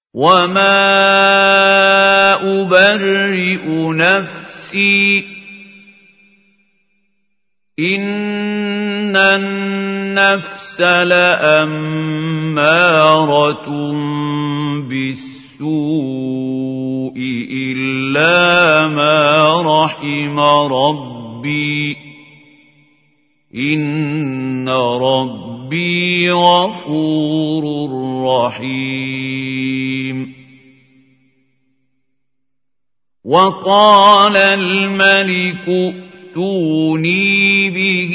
وما أبرئ نفسي إن النفس لأمارة بالسوء إلا ما رحم ربي إن ربي غفور رحيم. وقال الملك ائتوني به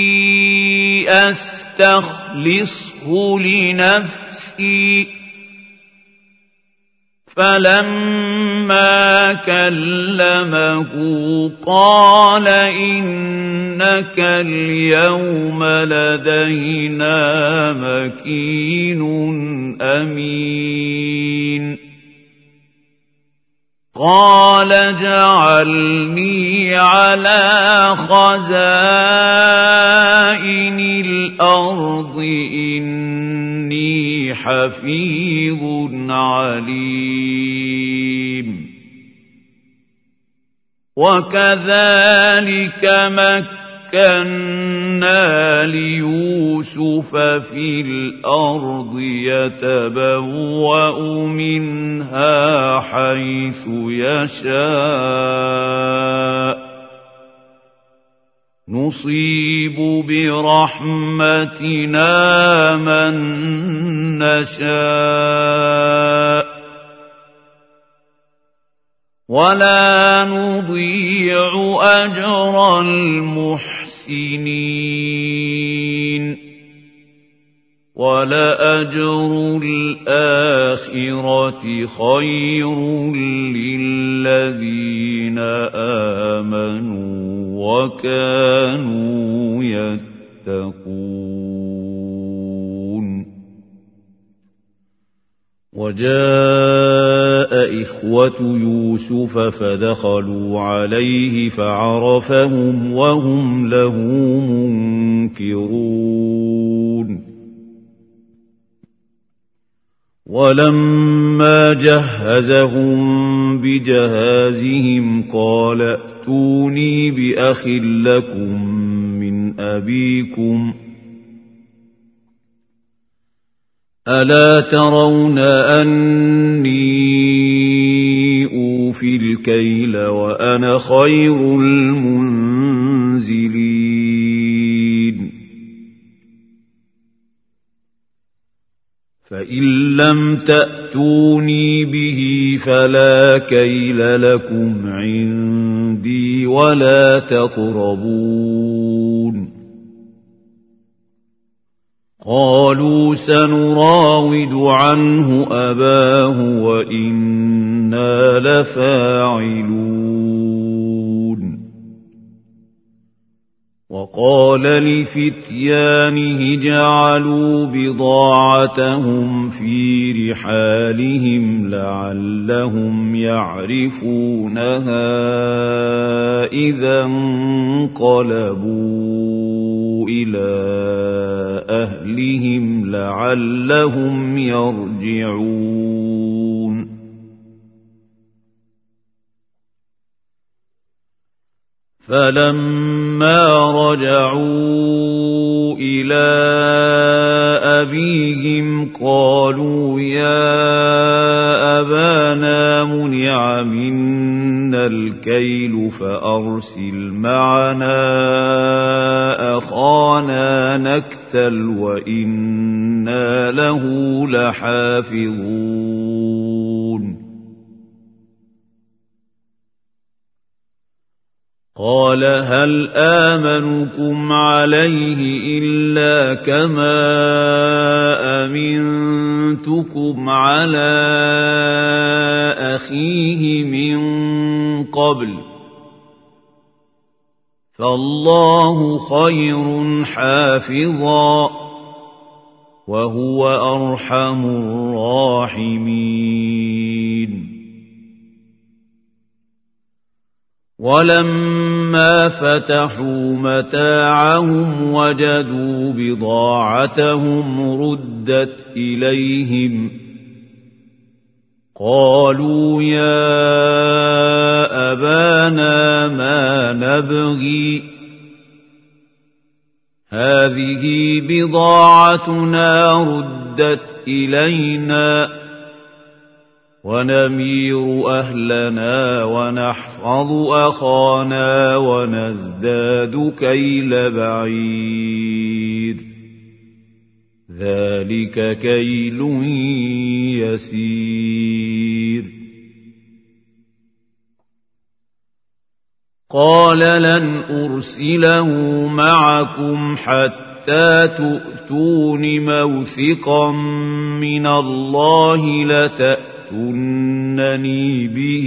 أستخلصه لنفسي فلما كلمه قال إنك اليوم لدينا مكين أمين. قال اجعلني على خزائن الأرض إني حفيظ عليم. وكذلك مكنا ليوسف في الأرض يتبوأ منها حيث يشاء نصيب برحمتنا من نشاء ولا نضيع أجر المحسنين. ولأجر الآخرة خير للذين آمنوا وكانوا يتقون. وجاء إخوة يوسف فدخلوا عليه فعرفهم وهم له منكرون. ولما جهزهم بجهازهم قال ائتوني بأخ لكم من أبيكم ألا ترون أني أوفي الكيل وأنا خير المنزلين. فإن لم تأتوني به فلا كيل لكم عندي ولا تقربون. قالوا سنراود عنه أباه وإنا لفاعلون. وقال لفتيانه جعلوا بضاعتهم في رحالهم لعلهم يعرفونها إذا انقلبوا إلى أهلهم لعلهم يرجعون. فلما رجعوا إلى أبيهم قالوا يا أبانا منع منا الكيل فأرسل معنا أخانا نكتل وإنا له لحافظون. قال هل آمنكم عليه إلا كما أمنتكم على أخيه من قبل فالله خير حافظا وهو أرحم الراحمين. ولما فتحوا متاعهم وجدوا بضاعتهم ردت إليهم قالوا يا أبانا ما نبغي هذه بضاعتنا ردت إلينا ونمير أهلنا ونحفظ أخانا ونزداد كيل بعير ذلك كيل يسير قال لن أرسله معكم حتى تؤتون موثقا من الله لتأتونني به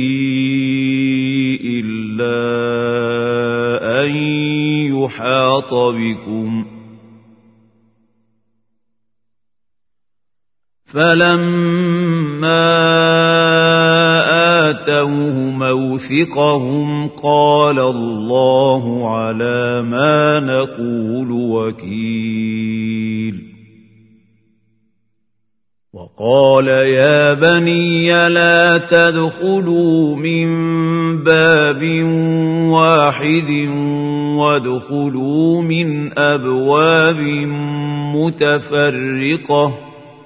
إلا أن يحاط بكم فلما آتوه موثقهم قال الله على ما نقول وكيل وقال يا بني لا تدخلوا من باب واحد وادخلوا من أبواب متفرقة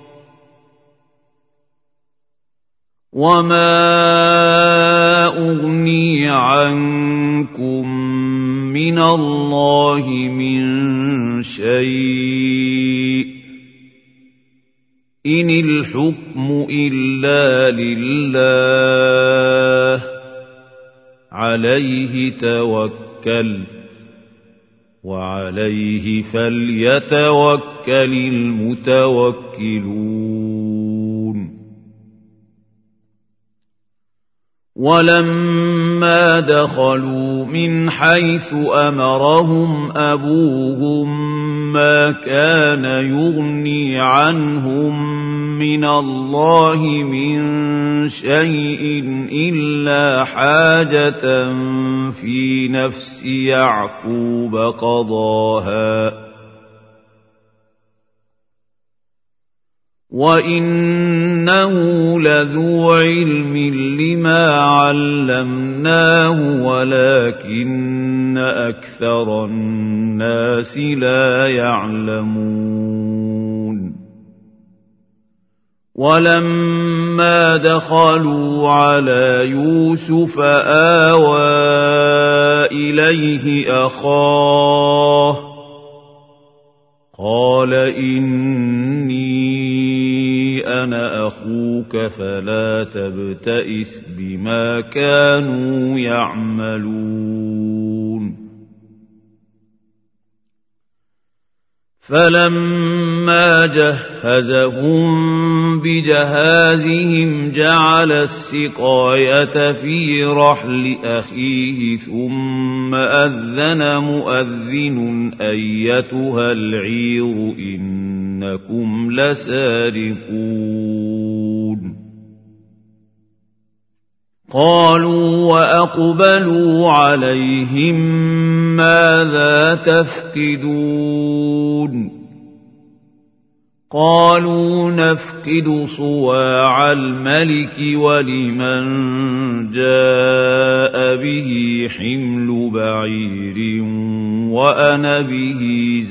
وما أغني عنكم من الله من شيء إن الحكم إلا لله عليه توكل وعليه فليتوكل المتوكلون ولما دخلوا من حيث أمرهم أبوهم ما كان يغني عنهم من الله من شيء إلا حاجة في نفس يعقوب قضاها وإنه لذو علم لما علمناه ولكن أكثر الناس لا يعلمون ولما دخلوا على يوسف آوى إليه أخاه قال إني أنا أخوك فلا تبتئس بما كانوا يعملون فلما جهزهم بجهازهم جعل السقاية في رحل أخيه ثم أذن مؤذن أيتها العير إنكم لسارقون قالوا وأقبلوا عليهم ماذا تفقدون قالوا نفقد صواع الملك ولمن جاء به حمل بعير وأنا به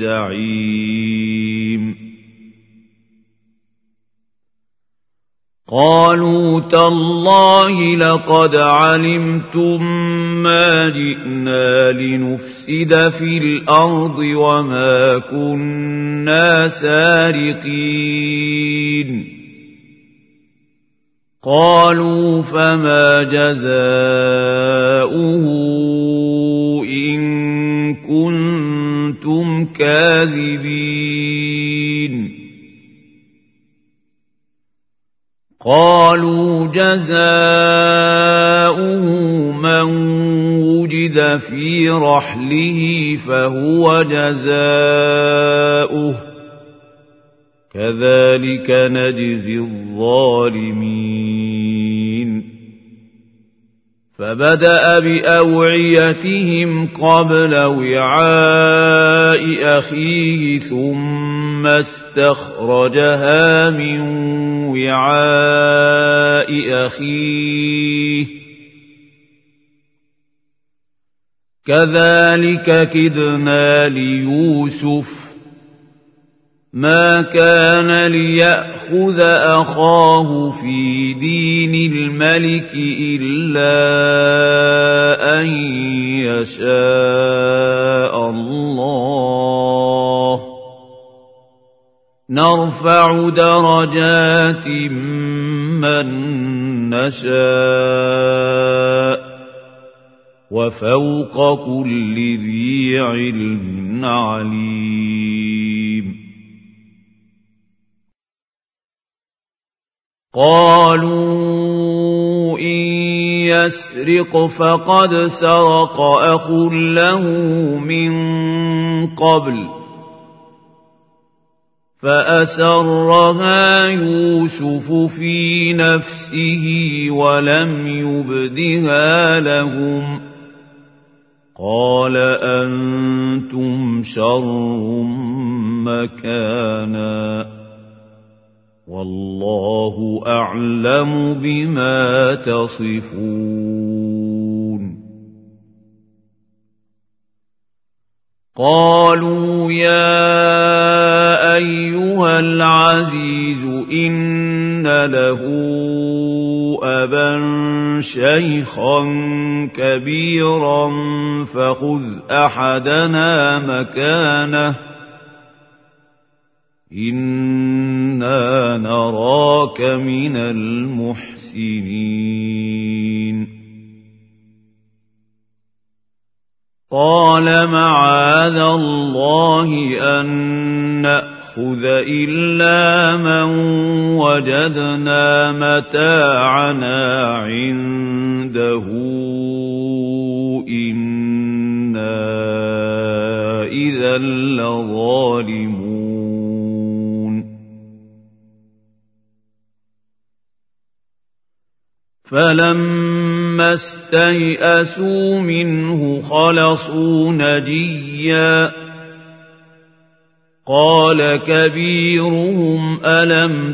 زعيم قالوا تالله لقد علمتم ما جئنا لنفسد في الأرض وما كنا سارقين قالوا فما جزاؤه إن كنتم كاذبين قالوا جزاؤه من وجد في رحله فهو جزاؤه كذلك نجزي الظالمين فبدأ بأوعيتهم قبل وعاء أخيه ثم استخرجها من وعاء أخيه كذلك كدنا ليوسف ما كان ليأخذ أخاه في دين الملك إلا أن يشاء الله نرفع درجات من نشاء وفوق كل ذي علم عليم قالوا إن يسرق فقد سرق أخ له من قبل فأسرها يوسف في نفسه ولم يبدها لهم قال أنتم شر مكانا والله أعلم بما تصفون قالوا يا أيها العزيز إن له أبا شيخا كبيرا فخذ أحدنا مكانه إنا نراك من المحسنين قال معاذ الله أن نأخذ إلا من وجدنا متاعنا عنده إنا إذا لظالمون فلما استيئسوا منه خلصوا نجيا قال كبيرهم ألم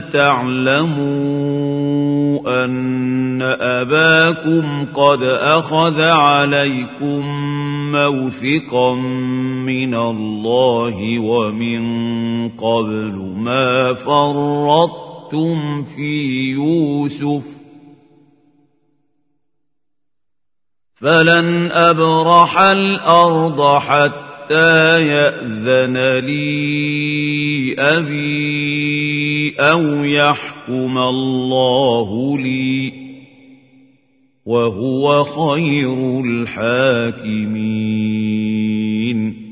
تعلموا أن أباكم قد أخذ عليكم موثقا من الله ومن قبل ما فرطتم في يوسف فلن أبرح الأرض حتى يأذن لي أبي أو يحكم الله لي وهو خير الحاكمين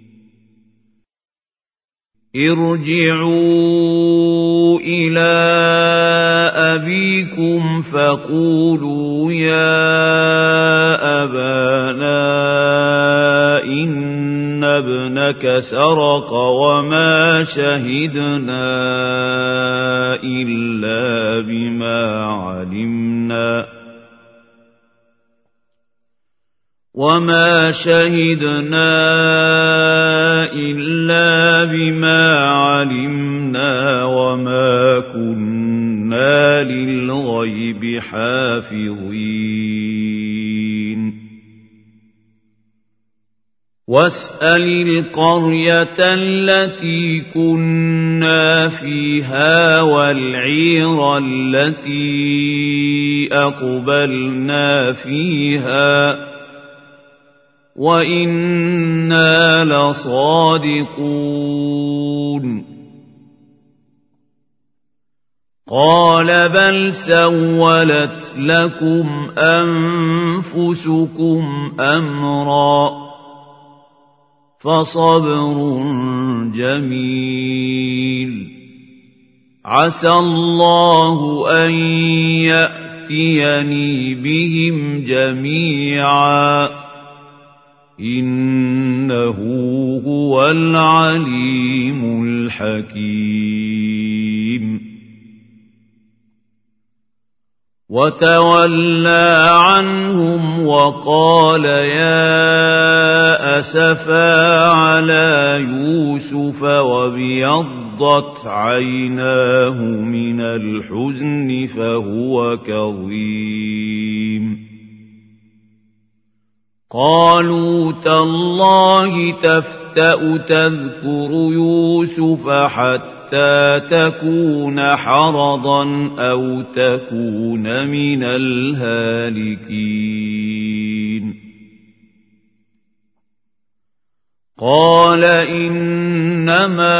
ارجعوا إلى أبيكم فقولوا يا أبانا إن ابنك سرق وما شهدنا إلا بما علمنا وما كنا للغيب حافظين واسأل القرية التي كنا فيها والعير التي أقبلنا فيها وإنا لصادقون قال بل سولت لكم أنفسكم أمرا فصبر جميل عسى الله أن يأتيني بهم جميعا إنه هو العليم الحكيم وتولى عنهم وقال يا أسفا على يوسف وابيضت عيناه من الحزن فهو كظيم قالوا تالله تفتأ تذكر يوسف حتى تكون حرضا أو تكون من الهالكين قال إنما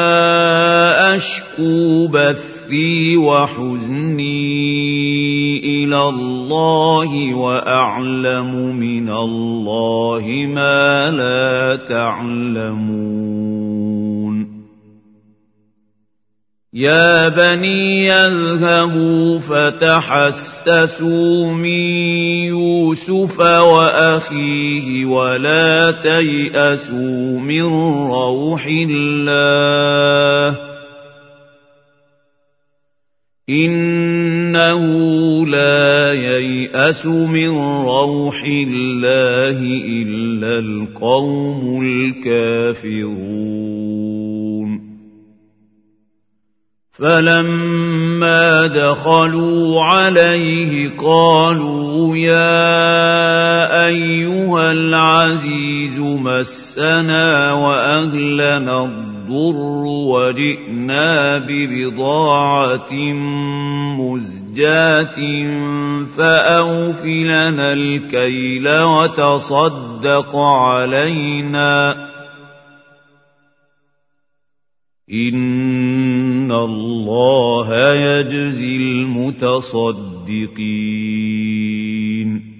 أشكو بثي وحزني إلى الله وأعلم من الله ما لا تعلمون يا بني اذهبوا فتحسسوا من يوسف وأخيه ولا تيأسوا من روح الله إنه لا ييأس من روح الله إلا القوم الكافرون فلما دخلوا عليه قالوا يا أيها العزيز مسنا وأهلنا الضر وجئنا ببضاعة مزجاة فأوف لنا الكيل وتصدق علينا إن الله يجزي المتصدقين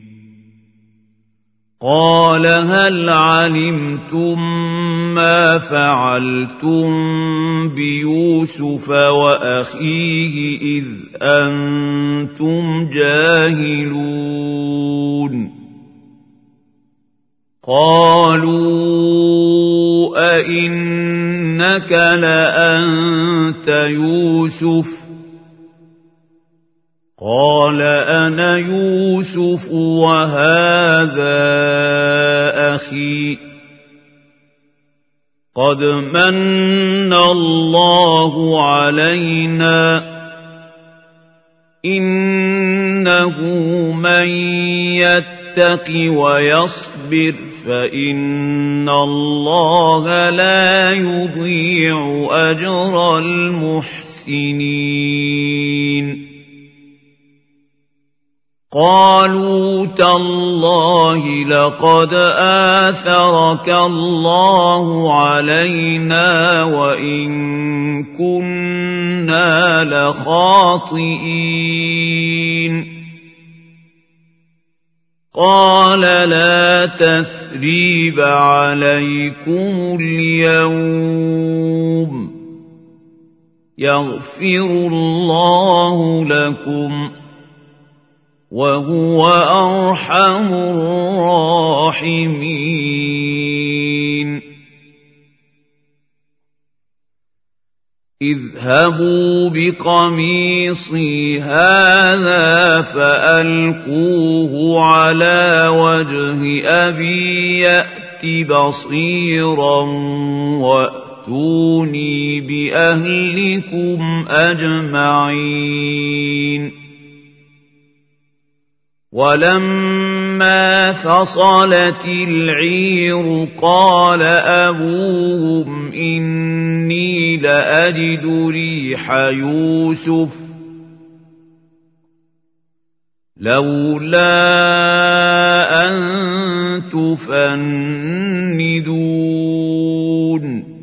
قال هل علمتم ما فعلتم بيوسف وأخيه إذ أنتم جاهلون قالوا أئنك لأنت يوسف قال أنا يوسف وهذا أخي قد من الله علينا إنه من يتق ويصبر فإن الله لا يضيع أجر المحسنين قالوا تالله لقد آثرك الله علينا وإن كنا لخاطئين قال لا تثريب عليكم اليوم يغفر الله لكم وهو أرحم الراحمين اذهبوا بقميصي هذا فألقوه على وجه أبي يأت بصيرا وأتوني بأهلكم أجمعين ولما فصلت العير قال أبوهم إني لأجد ريح يوسف لولا أن تفندون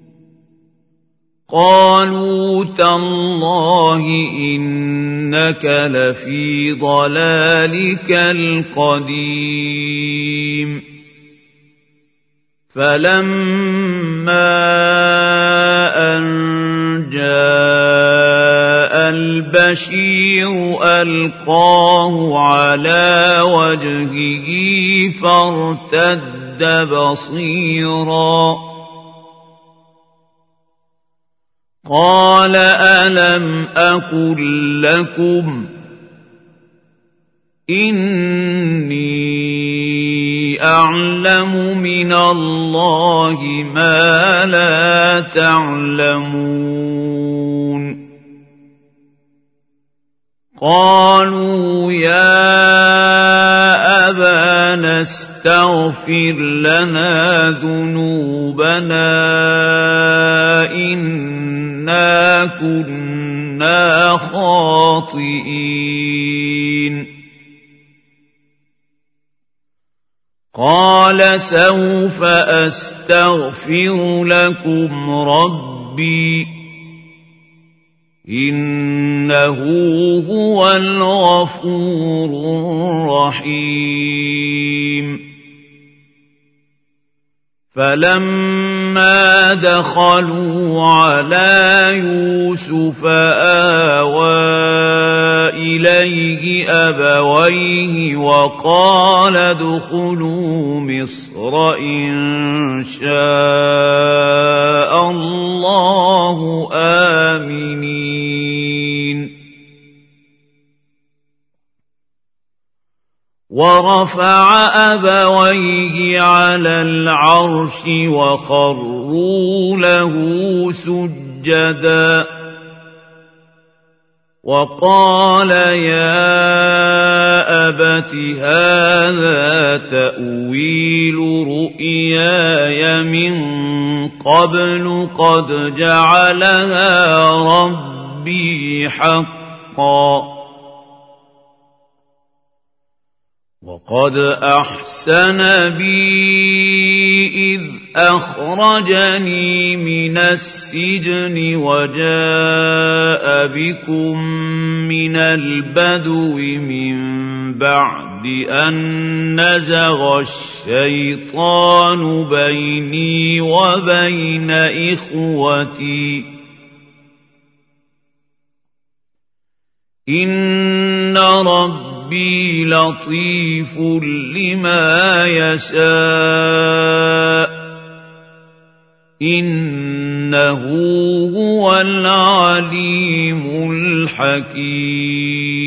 قالوا تالله إنك لفي ضلالك القديم فلما أن جاء البشير ألقاه على وجهه فارتد بصيرا قال ألم أقل لكم إني أعلم من الله ما لا تعلمون قالوا يا أبانا استغفر لنا ذنوبنا إنا كنا خاطئين قال سوف أستغفر لكم ربي إنه هو الغفور الرحيم فلما دخلوا على يوسف آوى إليه أبويه وقال ادخلوا مصر إن شاء الله آمنين ورفع أبويه على العرش وخروا له سجدا وقال يا أبت هذا تأويل رؤياي من قبل قد جعلها ربي حقا وقد أحسن بي إذ أخرجني من السجن وجاء بكم من البدو من بعد أن نزغ الشيطان بيني وبين إخوتي إن ربي لطيف لما يشاء إنه هو العليم الحكيم